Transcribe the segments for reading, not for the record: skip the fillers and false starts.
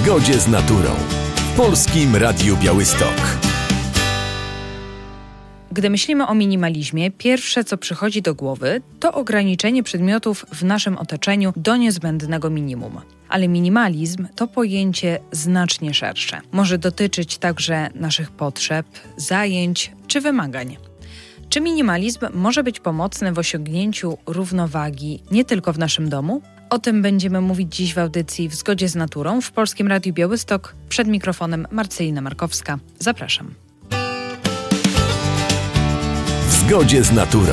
zgodzie z naturą w Polskim Radiu Białystok. Gdy myślimy o minimalizmie, pierwsze co przychodzi do głowy to ograniczenie przedmiotów w naszym otoczeniu do niezbędnego minimum. Ale minimalizm to pojęcie znacznie szersze. Może dotyczyć także naszych potrzeb, zajęć czy wymagań. Czy minimalizm może być pomocny w osiągnięciu równowagi nie tylko w naszym domu? O tym będziemy mówić dziś w audycji W zgodzie z naturą w Polskim Radiu Białystok. Przed mikrofonem Marcelina Markowska. Zapraszam. W zgodzie z naturą.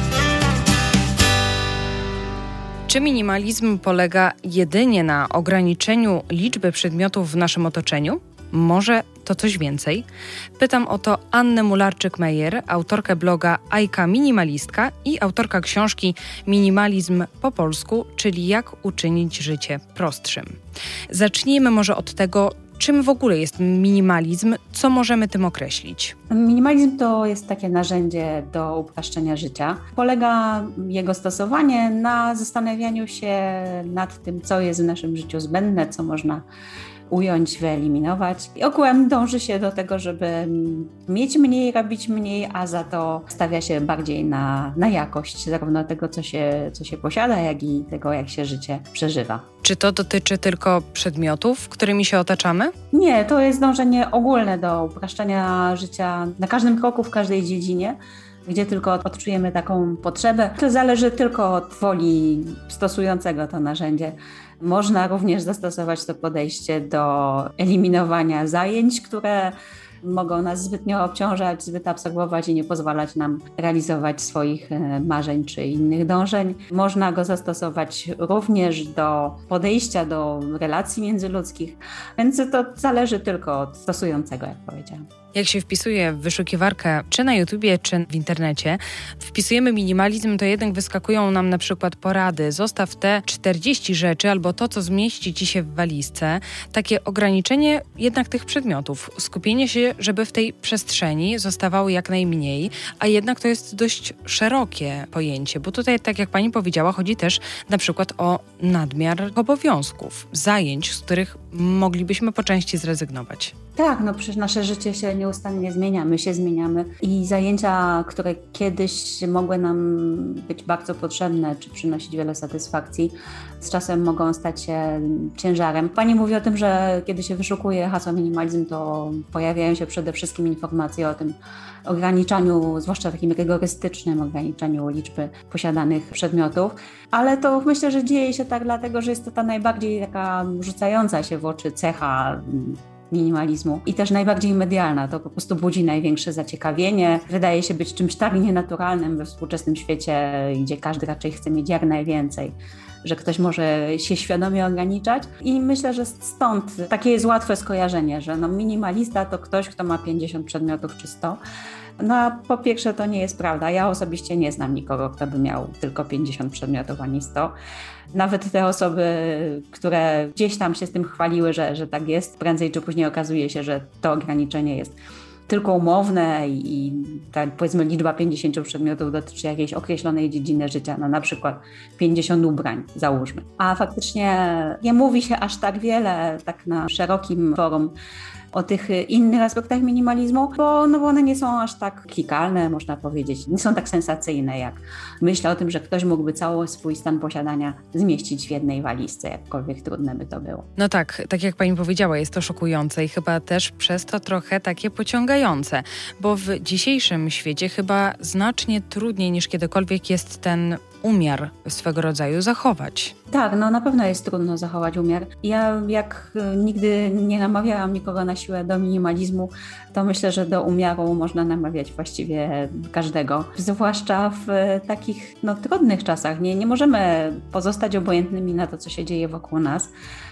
Czy minimalizm polega jedynie na ograniczeniu liczby przedmiotów w naszym otoczeniu? Może to coś więcej? Pytam o to Annę Mularczyk-Meyer, autorkę bloga Ajka Minimalistka i autorka książki Minimalizm po polsku, czyli jak uczynić życie prostszym. Zacznijmy może od tego, czym w ogóle jest minimalizm, co możemy tym określić? Minimalizm to jest takie narzędzie do upraszczenia życia. Polega jego stosowanie na zastanawianiu się nad tym, co jest w naszym życiu zbędne, co można ująć, wyeliminować. I ogółem dąży się do tego, żeby mieć mniej, robić mniej, a za to stawia się bardziej na jakość zarówno tego, co się posiada, jak i tego, jak się życie przeżywa. Czy to dotyczy tylko przedmiotów, którymi się otaczamy? Nie, to jest dążenie ogólne do upraszczania życia na każdym kroku, w każdej dziedzinie, gdzie tylko odczujemy taką potrzebę. To zależy tylko od woli stosującego to narzędzie. Można również zastosować to podejście do eliminowania zajęć, które mogą nas zbytnio obciążać, zbyt absorbować i nie pozwalać nam realizować swoich marzeń czy innych dążeń. Można go zastosować również do podejścia do relacji międzyludzkich, więc to zależy tylko od stosującego, jak powiedziałam. Jak się wpisuje w wyszukiwarkę, czy na YouTubie, czy w internecie, wpisujemy minimalizm, to jednak wyskakują nam na przykład porady. Zostaw te 40 rzeczy albo to, co zmieści ci się w walizce. Takie ograniczenie jednak tych przedmiotów. Skupienie się, żeby w tej przestrzeni zostawało jak najmniej, a jednak to jest dość szerokie pojęcie, bo tutaj, tak jak pani powiedziała, chodzi też na przykład o nadmiar obowiązków, zajęć, z których moglibyśmy po części zrezygnować. Tak, no przecież nasze życie się nieustannie zmienia, my się zmieniamy i zajęcia, które kiedyś mogły nam być bardzo potrzebne, czy przynosić wiele satysfakcji, z czasem mogą stać się ciężarem. Pani mówi o tym, że kiedy się wyszukuje hasło minimalizm, to pojawiają się przede wszystkim informacje o tym ograniczaniu, zwłaszcza takim rygorystycznym ograniczaniu liczby posiadanych przedmiotów, ale to myślę, że dzieje się tak dlatego, że jest to ta najbardziej taka rzucająca się w oczy cecha minimalizmu i też najbardziej medialna. To po prostu budzi największe zaciekawienie. Wydaje się być czymś tak nienaturalnym we współczesnym świecie, gdzie każdy raczej chce mieć jak najwięcej, że ktoś może się świadomie ograniczać i myślę, że stąd takie jest łatwe skojarzenie, że minimalista to ktoś, kto ma 50 przedmiotów czy 100. No a po pierwsze to nie jest prawda. Ja osobiście nie znam nikogo, kto by miał tylko 50 przedmiotów, ani 100. Nawet te osoby, które gdzieś tam się z tym chwaliły, że tak jest, prędzej czy później okazuje się, że to ograniczenie jest tylko umowne i ta, powiedzmy, liczba 50 przedmiotów dotyczy jakiejś określonej dziedziny życia, no na przykład 50 ubrań, załóżmy. A faktycznie nie mówi się aż tak wiele, tak na szerokim forum, o tych innych aspektach minimalizmu, bo one nie są aż tak klikalne, można powiedzieć, nie są tak sensacyjne, jak myślę o tym, że ktoś mógłby cały swój stan posiadania zmieścić w jednej walizce, jakkolwiek trudne by to było. No tak jak pani powiedziała, jest to szokujące i chyba też przez to trochę takie pociągające, bo w dzisiejszym świecie chyba znacznie trudniej niż kiedykolwiek jest ten umiar swego rodzaju zachować. Tak, na pewno jest trudno zachować umiar. Ja jak nigdy nie namawiałam nikogo na siłę do minimalizmu, to myślę, że do umiaru można namawiać właściwie każdego. Zwłaszcza w takich trudnych czasach. Nie możemy pozostać obojętnymi na to, co się dzieje wokół nas.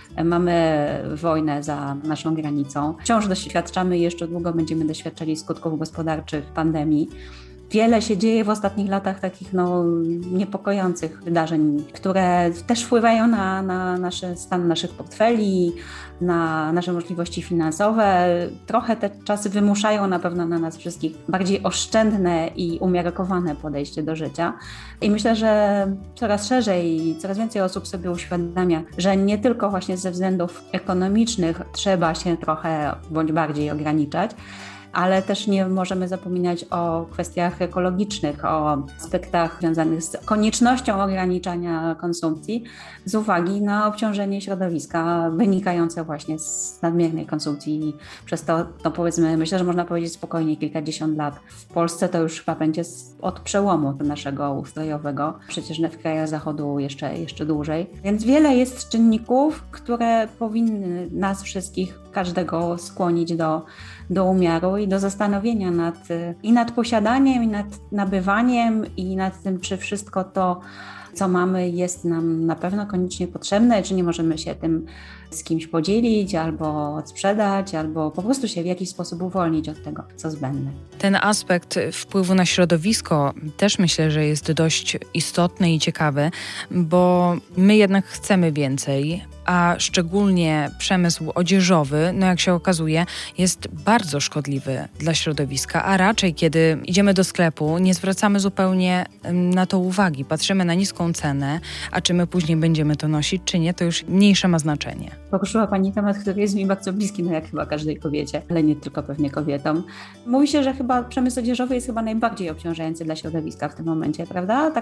Mamy wojnę za naszą granicą. Wciąż doświadczamy i jeszcze długo będziemy doświadczali skutków gospodarczych pandemii. Wiele się dzieje w ostatnich latach takich niepokojących wydarzeń, które też wpływają na stan naszych portfeli, na nasze możliwości finansowe. Trochę te czasy wymuszają na pewno na nas wszystkich bardziej oszczędne i umiarkowane podejście do życia. I myślę, że coraz szerzej, coraz więcej osób sobie uświadamia, że nie tylko właśnie ze względów ekonomicznych trzeba się trochę bądź bardziej ograniczać, ale też nie możemy zapominać o kwestiach ekologicznych, o aspektach związanych z koniecznością ograniczania konsumpcji z uwagi na obciążenie środowiska wynikające właśnie z nadmiernej konsumpcji. Przez to, powiedzmy, myślę, że można powiedzieć spokojnie kilkadziesiąt lat. W Polsce to już chyba będzie od przełomu naszego ustrojowego, przecież w krajach Zachodu jeszcze dłużej. Więc wiele jest czynników, które powinny nas wszystkich, każdego skłonić do umiaru i do zastanowienia nad posiadaniem, i nad nabywaniem, i nad tym, czy wszystko to, co mamy, jest nam na pewno koniecznie potrzebne, czy nie możemy się tym z kimś podzielić, albo odsprzedać, albo po prostu się w jakiś sposób uwolnić od tego, co zbędne. Ten aspekt wpływu na środowisko też myślę, że jest dość istotny i ciekawy, bo my jednak chcemy więcej, a szczególnie przemysł odzieżowy, jak się okazuje, jest bardzo szkodliwy dla środowiska, a raczej kiedy idziemy do sklepu, nie zwracamy zupełnie na to uwagi. Patrzymy na niską cenę, a czy my później będziemy to nosić, czy nie, to już mniejsze ma znaczenie. Poruszyła Pani temat, który jest mi bardzo bliski, jak chyba każdej kobiecie, ale nie tylko pewnie kobietom. Mówi się, że chyba przemysł odzieżowy jest chyba najbardziej obciążający dla środowiska w tym momencie, prawda?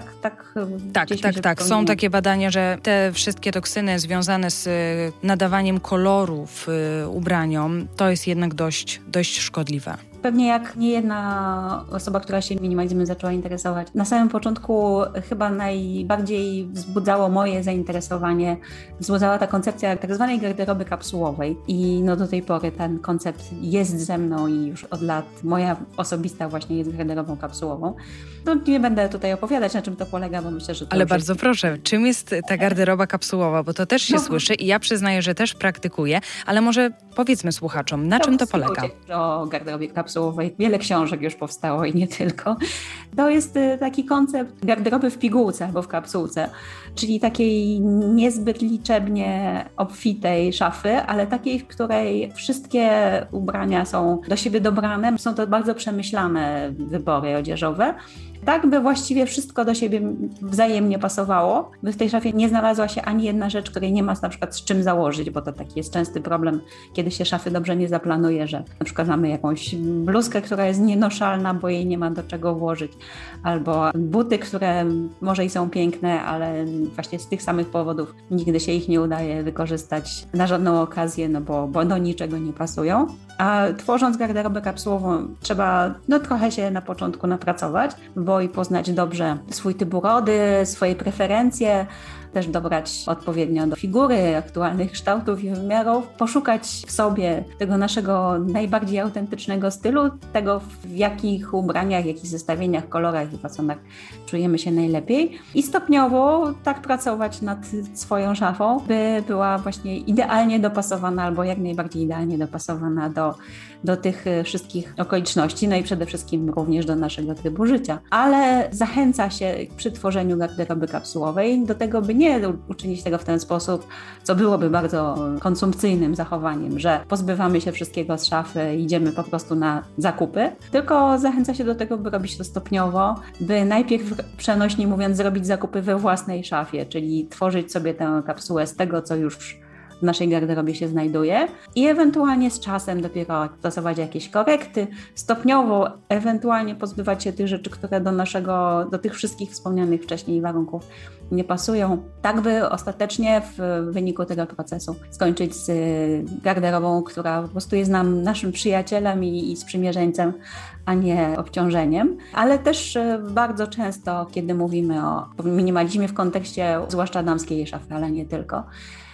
Tak. Są takie badania, że te wszystkie toksyny związane z nadawaniem kolorów ubraniom, to jest jednak dość szkodliwe. Pewnie jak niejedna osoba, która się minimalizmem zaczęła interesować, na samym początku chyba najbardziej wzbudzała moje zainteresowanie, wzbudzała ta koncepcja tak zwanej garderoby kapsułowej. I do tej pory ten koncept jest ze mną i już od lat moja osobista właśnie jest garderobą kapsułową. Nie będę tutaj opowiadać, na czym to polega, bo myślę, że to... Ale bardzo proszę, czym jest ta garderoba kapsułowa? Bo to też się słyszy i ja przyznaję, że też praktykuję, ale może powiedzmy słuchaczom, na czym to polega? O garderobie kapsułowej wiele książek już powstało i nie tylko. To jest taki koncept garderoby w pigułce albo w kapsułce, czyli takiej niezbyt liczebnie obfitej szafy, ale takiej, w której wszystkie ubrania są do siebie dobrane. Są to bardzo przemyślane wybory odzieżowe, tak by właściwie wszystko do siebie wzajemnie pasowało, by w tej szafie nie znalazła się ani jedna rzecz, której nie ma na przykład z czym założyć, bo to taki jest częsty problem, kiedy się szafy dobrze nie zaplanuje, że na przykład mamy jakąś bluzkę, która jest nienoszalna, bo jej nie ma do czego włożyć, albo buty, które może i są piękne, ale właśnie z tych samych powodów nigdy się ich nie udaje wykorzystać na żadną okazję, bo do niczego nie pasują. A tworząc garderobę kapsułową trzeba trochę się na początku napracować, bo i poznać dobrze swój typ urody, swoje preferencje, też dobrać odpowiednio do figury, aktualnych kształtów i wymiarów, poszukać w sobie tego naszego najbardziej autentycznego stylu, tego w jakich ubraniach, jakich zestawieniach, kolorach i fasonach czujemy się najlepiej i stopniowo tak pracować nad swoją szafą, by była właśnie idealnie dopasowana albo jak najbardziej idealnie dopasowana do tych wszystkich okoliczności, i przede wszystkim również do naszego trybu życia. Ale zachęca się przy tworzeniu garderoby kapsułowej do tego, by nie uczynić tego w ten sposób, co byłoby bardzo konsumpcyjnym zachowaniem, że pozbywamy się wszystkiego z szafy i idziemy po prostu na zakupy, tylko zachęca się do tego, by robić to stopniowo, by najpierw przenośnie mówiąc zrobić zakupy we własnej szafie, czyli tworzyć sobie tę kapsułę z tego, co już w naszej garderobie się znajduje i ewentualnie z czasem dopiero stosować jakieś korekty, stopniowo ewentualnie pozbywać się tych rzeczy, które do tych wszystkich wspomnianych wcześniej warunków nie pasują, tak by ostatecznie w wyniku tego procesu skończyć z garderobą, która po prostu jest naszym przyjacielem i sprzymierzeńcem, a nie obciążeniem. Ale też bardzo często, kiedy mówimy o minimalizmie w kontekście zwłaszcza damskiej szafy, ale nie tylko,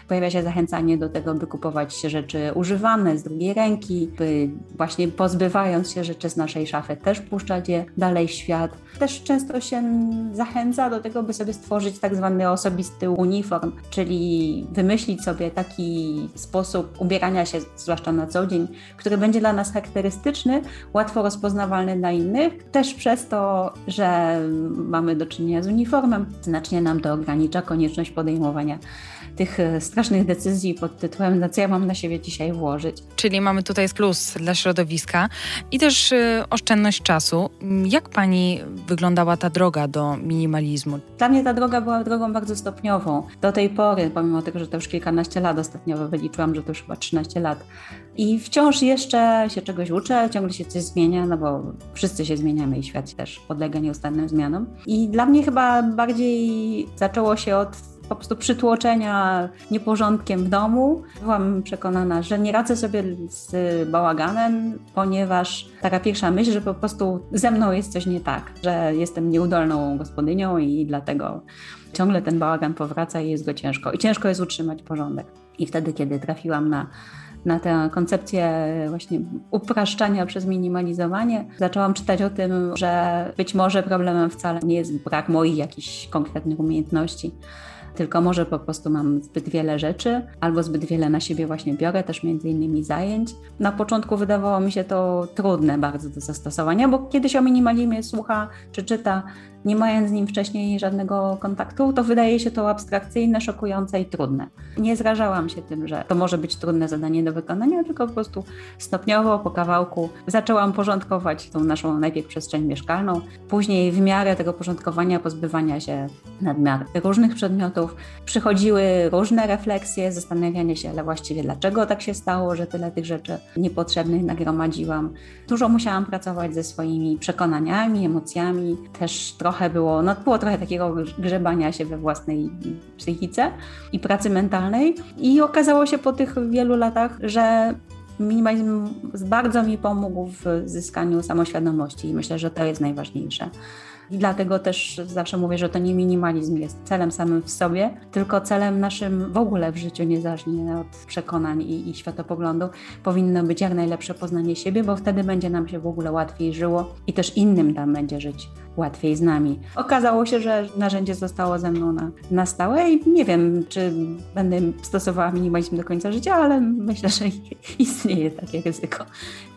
Pojawia się zachęcanie do tego, by kupować rzeczy używane z drugiej ręki, by właśnie pozbywając się rzeczy z naszej szafy też puszczać je dalej w świat. Też często się zachęca do tego, by sobie stworzyć tak zwany osobisty uniform, czyli wymyślić sobie taki sposób ubierania się, zwłaszcza na co dzień, który będzie dla nas charakterystyczny, łatwo rozpoznawalny dla innych. Też przez to, że mamy do czynienia z uniformem, znacznie nam to ogranicza konieczność podejmowania tych strasznych decyzji pod tytułem, na co ja mam na siebie dzisiaj włożyć. Czyli mamy tutaj plus dla środowiska i też oszczędność czasu. Jak pani wyglądała ta droga do minimalizmu? Dla mnie ta droga była drogą bardzo stopniową. Do tej pory, pomimo tego, że to już kilkanaście lat, ostatnio wyliczyłam, że to już chyba 13 lat. I wciąż jeszcze się czegoś uczę, ciągle się coś zmienia, no bo wszyscy się zmieniamy i świat też podlega nieustannym zmianom. I dla mnie chyba bardziej zaczęło się od po prostu przytłoczenia nieporządkiem w domu. Byłam przekonana, że nie radzę sobie z bałaganem, ponieważ taka pierwsza myśl, że po prostu ze mną jest coś nie tak, że jestem nieudolną gospodynią i dlatego ciągle ten bałagan powraca i jest go ciężko. I ciężko jest utrzymać porządek. I wtedy, kiedy trafiłam na tę koncepcję właśnie upraszczania przez minimalizowanie, zaczęłam czytać o tym, że być może problemem wcale nie jest brak moich jakichś konkretnych umiejętności, tylko może po prostu mam zbyt wiele rzeczy albo zbyt wiele na siebie właśnie biorę, też między innymi zajęć. Na początku wydawało mi się to trudne bardzo do zastosowania, bo kiedy się o minimalizmie słucha czy czyta, nie mając z nim wcześniej żadnego kontaktu, to wydaje się to abstrakcyjne, szokujące i trudne. Nie zrażałam się tym, że to może być trudne zadanie do wykonania, tylko po prostu stopniowo, po kawałku zaczęłam porządkować tą naszą najpierw przestrzeń mieszkalną, później w miarę tego porządkowania, pozbywania się nadmiar różnych przedmiotów, przychodziły różne refleksje, zastanawianie się, ale właściwie dlaczego tak się stało, że tyle tych rzeczy niepotrzebnych nagromadziłam. Dużo musiałam pracować ze swoimi przekonaniami, emocjami, też było trochę takiego grzebania się we własnej psychice i pracy mentalnej. I okazało się po tych wielu latach, że minimalizm bardzo mi pomógł w zyskaniu samoświadomości i myślę, że to jest najważniejsze. I dlatego też zawsze mówię, że to nie minimalizm jest celem samym w sobie, tylko celem naszym w ogóle w życiu, niezależnie od przekonań i światopoglądu, powinno być jak najlepsze poznanie siebie, bo wtedy będzie nam się w ogóle łatwiej żyło i też innym tam będzie żyć łatwiej z nami. Okazało się, że narzędzie zostało ze mną na stałe i nie wiem, czy będę stosowała minimalizm do końca życia, ale myślę, że istnieje takie ryzyko.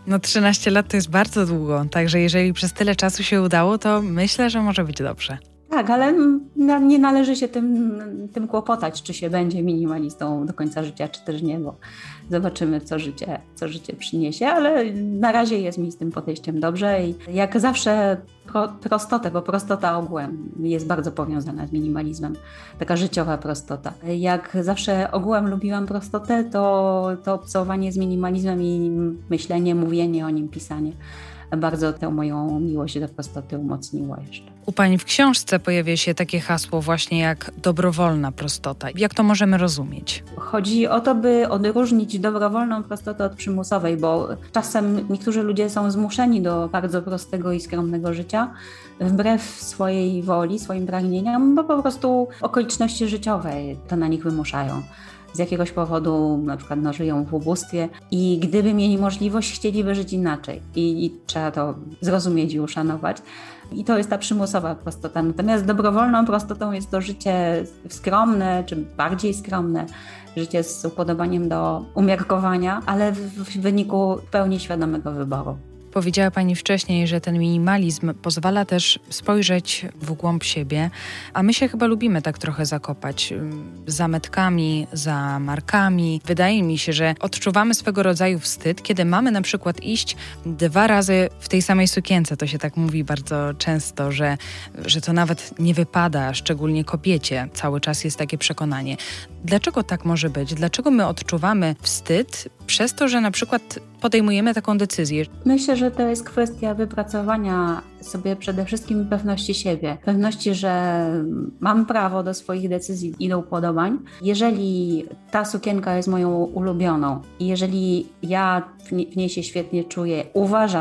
13 lat to jest bardzo długo, także jeżeli przez tyle czasu się udało, to myślę, że może być dobrze. Tak, ale nie należy się tym kłopotać, czy się będzie minimalistą do końca życia, czy też nie, bo zobaczymy, co życie przyniesie, ale na razie jest mi z tym podejściem dobrze i jak zawsze prostotę, bo prostota ogółem jest bardzo powiązana z minimalizmem, taka życiowa prostota. Jak zawsze ogółem lubiłam prostotę, to obcowanie z minimalizmem i myślenie, mówienie o nim, pisanie bardzo tę moją miłość do prostoty umocniło jeszcze. U pani w książce pojawia się takie hasło właśnie jak dobrowolna prostota. Jak to możemy rozumieć? Chodzi o to, by odróżnić dobrowolną prostotę od przymusowej, bo czasem niektórzy ludzie są zmuszeni do bardzo prostego i skromnego życia, wbrew swojej woli, swoim pragnieniom, bo po prostu okoliczności życiowe to na nich wymuszają. Z jakiegoś powodu na przykład żyją w ubóstwie i gdyby mieli możliwość, chcieliby żyć inaczej i trzeba to zrozumieć i uszanować. I to jest ta przymusowa prostota. Natomiast dobrowolną prostotą jest to życie skromne, czy bardziej skromne, życie z upodobaniem do umiarkowania, ale w wyniku pełni świadomego wyboru. Powiedziała pani wcześniej, że ten minimalizm pozwala też spojrzeć w głąb siebie, a my się chyba lubimy tak trochę zakopać za metkami, za markami. Wydaje mi się, że odczuwamy swego rodzaju wstyd, kiedy mamy na przykład iść 2 razy w tej samej sukience. To się tak mówi bardzo często, że to nawet nie wypada, szczególnie kobiecie. Cały czas jest takie przekonanie. Dlaczego tak może być? Dlaczego my odczuwamy wstyd przez to, że na przykład podejmujemy taką decyzję? Myślę, że to jest kwestia wypracowania sobie przede wszystkim pewności siebie. Pewności, że mam prawo do swoich decyzji i do upodobań. Jeżeli ta sukienka jest moją ulubioną i jeżeli ja w niej się świetnie czuję, uważam,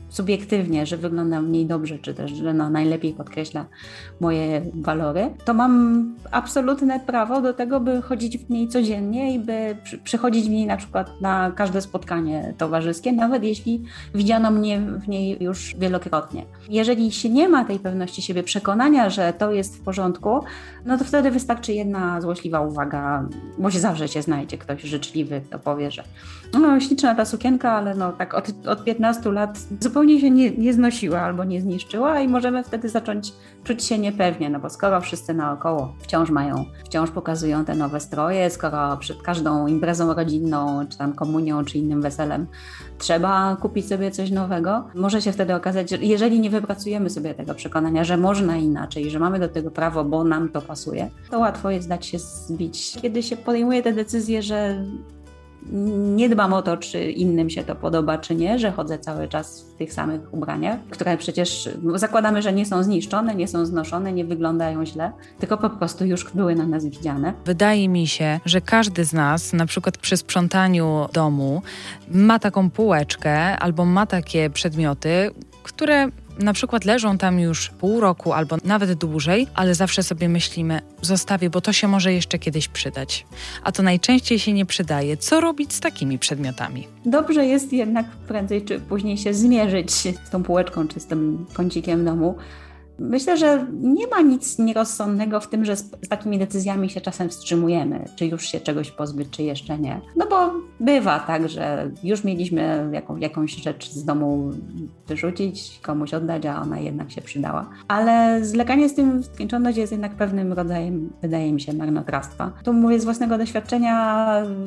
subiektywnie, że wygląda mniej dobrze, czy też, że najlepiej podkreśla moje walory, to mam absolutne prawo do tego, by chodzić w niej codziennie i by przychodzić w niej na przykład na każde spotkanie towarzyskie, nawet jeśli widziano mnie w niej już wielokrotnie. Jeżeli się nie ma tej pewności siebie, przekonania, że to jest w porządku, no to wtedy wystarczy jedna złośliwa uwaga, bo zawsze się znajdzie ktoś życzliwy, kto powie, że no śliczna ta sukienka, ale no tak od 15 lat zupełnie się nie znosiła albo nie zniszczyła i możemy wtedy zacząć czuć się niepewnie, no bo skoro wszyscy naokoło wciąż pokazują te nowe stroje, skoro przed każdą imprezą rodzinną, czy tam komunią, czy innym weselem trzeba kupić sobie coś nowego, może się wtedy okazać, że jeżeli nie wypracujemy sobie tego przekonania, że można inaczej, że mamy do tego prawo, bo nam to pasuje, to łatwo jest dać się zbić. Kiedy się podejmuje te decyzje, że nie dbam o to, czy innym się to podoba, czy nie, że chodzę cały czas w tych samych ubraniach, które przecież zakładamy, że nie są zniszczone, nie są znoszone, nie wyglądają źle, tylko po prostu już były na nas widziane. Wydaje mi się, że każdy z nas, na przykład przy sprzątaniu domu, ma taką półeczkę albo ma takie przedmioty, które na przykład leżą tam już pół roku albo nawet dłużej, ale zawsze sobie myślimy, zostawię, bo to się może jeszcze kiedyś przydać. A to najczęściej się nie przydaje. Co robić z takimi przedmiotami? Dobrze jest jednak prędzej czy później się zmierzyć z tą półeczką czy z tym kącikiem domu. Myślę, że nie ma nic nierozsądnego w tym, że z takimi decyzjami się czasem wstrzymujemy, czy już się czegoś pozbyć, czy jeszcze nie. No bo bywa tak, że już mieliśmy jakąś rzecz z domu wyrzucić, komuś oddać, a ona jednak się przydała. Ale zwlekanie z tym w skończoność jest jednak pewnym rodzajem, wydaje mi się, marnotrawstwa. Tu mówię z własnego doświadczenia,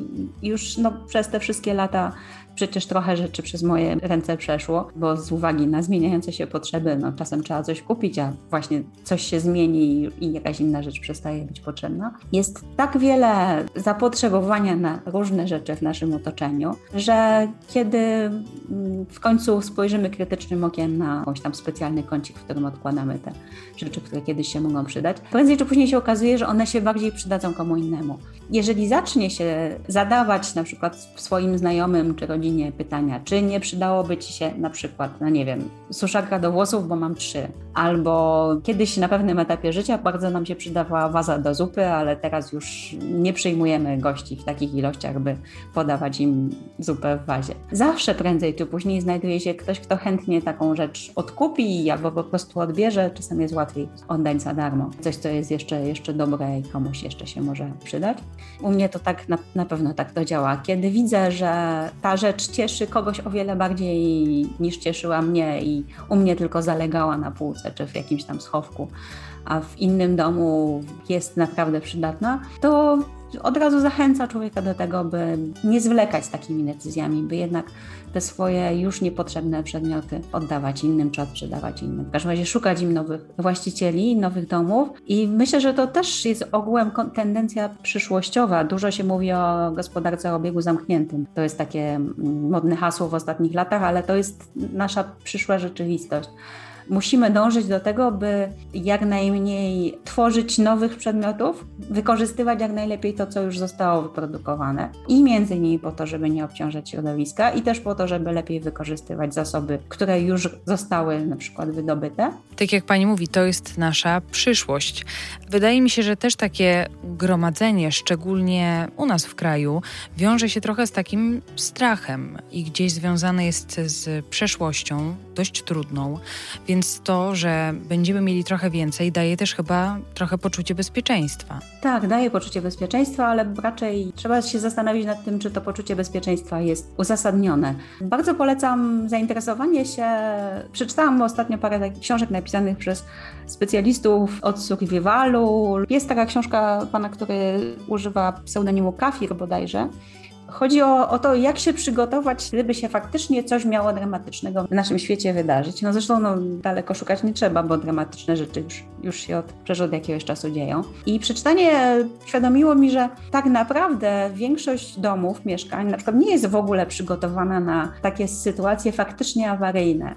już przez te wszystkie lata przecież trochę rzeczy przez moje ręce przeszło, bo z uwagi na zmieniające się potrzeby, czasem trzeba coś kupić, a właśnie coś się zmieni i jakaś inna rzecz przestaje być potrzebna. Jest tak wiele zapotrzebowania na różne rzeczy w naszym otoczeniu, że kiedy w końcu spojrzymy krytycznym okiem na jakiś tam specjalny kącik, w którym odkładamy te rzeczy, które kiedyś się mogą przydać, prędzej czy później się okazuje, że one się bardziej przydadzą komu innemu. Jeżeli zacznie się zadawać na przykład swoim znajomym czy rodzinie pytania, czy nie przydałoby ci się na przykład, suszarka do włosów, bo mam 3, albo kiedyś na pewnym etapie życia bardzo nam się przydawała waza do zupy, ale teraz już nie przyjmujemy gości w takich ilościach, by podawać im zupę w wazie. Zawsze prędzej czy później znajduje się ktoś, kto chętnie taką rzecz odkupi albo po prostu odbierze, czasem jest łatwiej oddać za darmo. Coś, co jest jeszcze dobre i komuś jeszcze się może przydać. U mnie to tak na pewno tak to działa. Kiedy widzę, że ta rzecz cieszy kogoś o wiele bardziej niż cieszyła mnie i u mnie tylko zalegała na półce czy w jakimś tam schowku, a w innym domu jest naprawdę przydatna, to od razu zachęca człowieka do tego, by nie zwlekać z takimi decyzjami, by jednak te swoje już niepotrzebne przedmioty oddawać innym czy odprzedawać innym. W każdym razie szukać im nowych właścicieli, nowych domów i myślę, że to też jest ogółem tendencja przyszłościowa. Dużo się mówi o gospodarce o obiegu zamkniętym. To jest takie modne hasło w ostatnich latach, ale to jest nasza przyszła rzeczywistość. Musimy dążyć do tego, by jak najmniej tworzyć nowych przedmiotów, wykorzystywać jak najlepiej to, co już zostało wyprodukowane i między innymi po to, żeby nie obciążać środowiska i też po to, żeby lepiej wykorzystywać zasoby, które już zostały na przykład wydobyte. Tak jak pani mówi, to jest nasza przyszłość. Wydaje mi się, że też takie gromadzenie, szczególnie u nas w kraju, wiąże się trochę z takim strachem i gdzieś związane jest z przeszłością, dość trudną, więc to, że będziemy mieli trochę więcej, daje też chyba trochę poczucie bezpieczeństwa. Tak, daje poczucie bezpieczeństwa, ale raczej trzeba się zastanowić nad tym, czy to poczucie bezpieczeństwa jest uzasadnione. Bardzo polecam zainteresowanie się. Przeczytałam ostatnio parę książek napisanych przez specjalistów od survivalu. Jest taka książka pana, który używa pseudonimu Kafir bodajże. Chodzi o to, jak się przygotować, gdyby się faktycznie coś miało dramatycznego w naszym świecie wydarzyć. Zresztą daleko szukać nie trzeba, bo dramatyczne rzeczy już się od jakiegoś czasu dzieją. I przeczytanie uświadomiło mi, że tak naprawdę większość domów, mieszkań na przykład nie jest w ogóle przygotowana na takie sytuacje faktycznie awaryjne.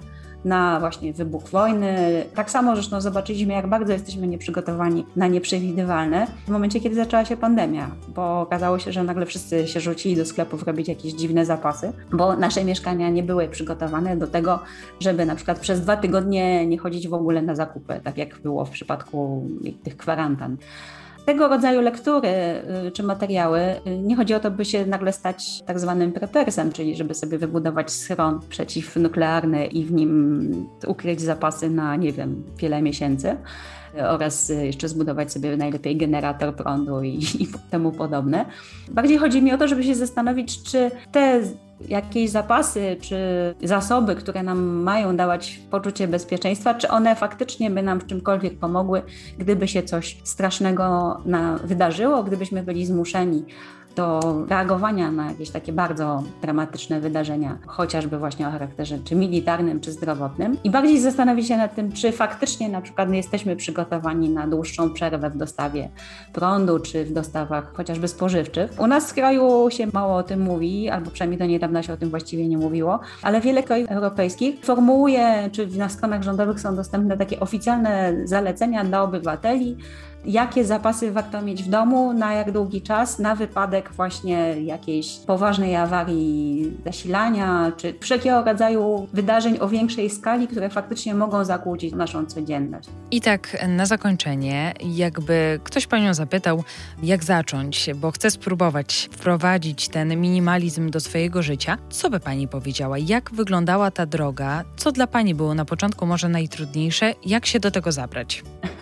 na właśnie wybuch wojny. Tak samo zresztą zobaczyliśmy, jak bardzo jesteśmy nieprzygotowani na nieprzewidywalne w momencie, kiedy zaczęła się pandemia, bo okazało się, że nagle wszyscy się rzucili do sklepów robić jakieś dziwne zapasy, bo nasze mieszkania nie były przygotowane do tego, żeby na przykład przez 2 tygodnie nie chodzić w ogóle na zakupy, tak jak było w przypadku tych kwarantan. Tego rodzaju lektury czy materiały, nie chodzi o to, by się nagle stać tak zwanym prepersem, czyli żeby sobie wybudować schron przeciwnuklearny i w nim ukryć zapasy na, nie wiem, wiele miesięcy oraz jeszcze zbudować sobie najlepiej generator prądu i temu podobne. Bardziej chodzi mi o to, żeby się zastanowić, czy te jakieś zapasy czy zasoby, które nam mają dawać poczucie bezpieczeństwa, czy one faktycznie by nam w czymkolwiek pomogły, gdyby się coś strasznego wydarzyło, gdybyśmy byli zmuszeni do reagowania na jakieś takie bardzo dramatyczne wydarzenia, chociażby właśnie o charakterze czy militarnym, czy zdrowotnym. I bardziej zastanowić się nad tym, czy faktycznie na przykład jesteśmy przygotowani na dłuższą przerwę w dostawie prądu, czy w dostawach chociażby spożywczych. U nas w kraju się mało o tym mówi, albo przynajmniej do niedawna się o tym właściwie nie mówiło, ale wiele krajów europejskich formułuje, czy na stronach rządowych są dostępne takie oficjalne zalecenia dla obywateli, jakie zapasy warto mieć w domu, na jak długi czas, na wypadek właśnie jakiejś poważnej awarii zasilania, czy wszelkiego rodzaju wydarzeń o większej skali, które faktycznie mogą zakłócić naszą codzienność. I tak na zakończenie, jakby ktoś Panią zapytał, jak zacząć, bo chce spróbować wprowadzić ten minimalizm do swojego życia, co by Pani powiedziała? Jak wyglądała ta droga? Co dla Pani było na początku może najtrudniejsze? Jak się do tego zabrać?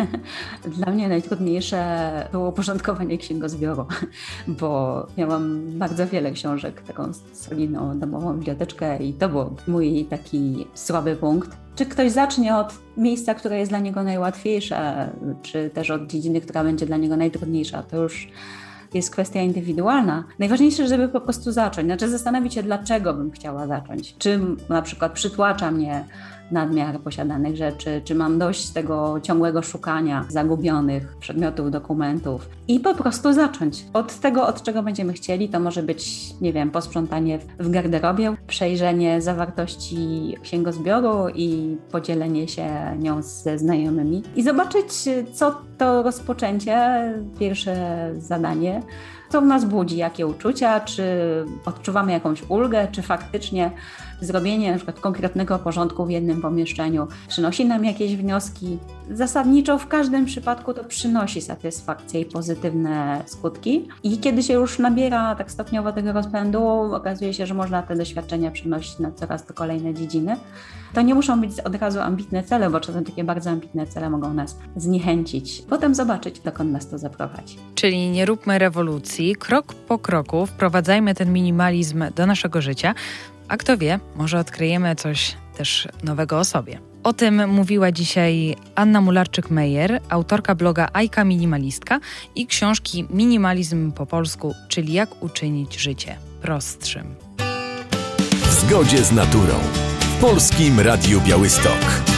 Dla mnie najtrudniejsze było uporządkowanie księgozbioru, bo miałam bardzo wiele książek, taką solidną domową biblioteczkę i to był mój taki słaby punkt. Czy ktoś zacznie od miejsca, które jest dla niego najłatwiejsze, czy też od dziedziny, która będzie dla niego najtrudniejsza, to już jest kwestia indywidualna. Najważniejsze, żeby po prostu zacząć, znaczy zastanowić się, dlaczego bym chciała zacząć. Czy na przykład przytłacza mnie nadmiar posiadanych rzeczy, czy mam dość tego ciągłego szukania zagubionych przedmiotów, dokumentów i po prostu zacząć. Od tego, od czego będziemy chcieli, to może być, nie wiem, posprzątanie w garderobie, przejrzenie zawartości księgozbioru i podzielenie się nią ze znajomymi i zobaczyć, co to rozpoczęcie, pierwsze zadanie, co w nas budzi, jakie uczucia, czy odczuwamy jakąś ulgę, czy faktycznie zrobienie na przykład konkretnego porządku w jednym pomieszczeniu przynosi nam jakieś wnioski. Zasadniczo w każdym przypadku to przynosi satysfakcję i pozytywne skutki. I kiedy się już nabiera tak stopniowo tego rozpędu, okazuje się, że można te doświadczenia przenosić na coraz to kolejne dziedziny. To nie muszą być od razu ambitne cele, bo czasem takie bardzo ambitne cele mogą nas zniechęcić. Potem zobaczyć, dokąd nas to zaprowadzi. Czyli nie róbmy rewolucji, krok po kroku wprowadzajmy ten minimalizm do naszego życia, a kto wie, może odkryjemy coś też nowego o sobie. O tym mówiła dzisiaj Anna Mularczyk-Meyer, autorka bloga Ajka Minimalistka i książki Minimalizm po polsku, czyli jak uczynić życie prostszym. W zgodzie z naturą. W Polskim Radiu Białystok.